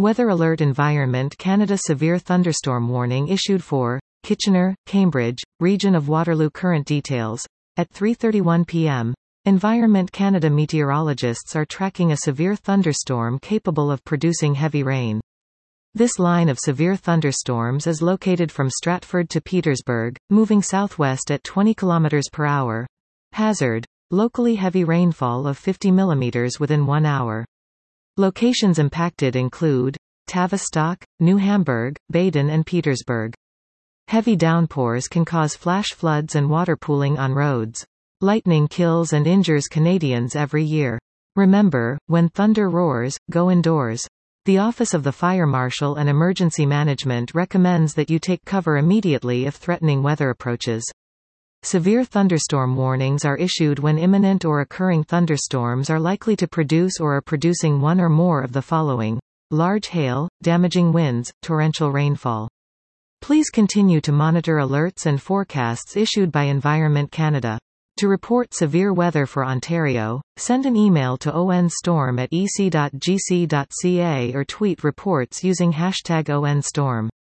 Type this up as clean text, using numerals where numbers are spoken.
Weather Alert Environment Canada Severe thunderstorm warning issued for Kitchener, Cambridge, region of Waterloo. Current details. At 3:31 p.m. Environment Canada meteorologists are tracking a severe thunderstorm capable of producing heavy rain. This line of severe thunderstorms is located from Stratford to Petersburg, moving southwest at 20 km per hour. Hazard. Locally heavy rainfall of 50 mm within 1 hour. Locations impacted include Tavistock, New Hamburg, Baden and Petersburg. Heavy downpours can cause flash floods and water pooling on roads. Lightning kills and injures Canadians every year. Remember, when thunder roars, go indoors. The Office of the Fire Marshal and Emergency Management recommends that you take cover immediately if threatening weather approaches. Severe thunderstorm warnings are issued when imminent or occurring thunderstorms are likely to produce or are producing one or more of the following: large hail, damaging winds, torrential rainfall. Please continue to monitor alerts and forecasts issued by Environment Canada. To report severe weather for Ontario, send an email to onstorm@ec.gc.ca or tweet reports using #ONStorm.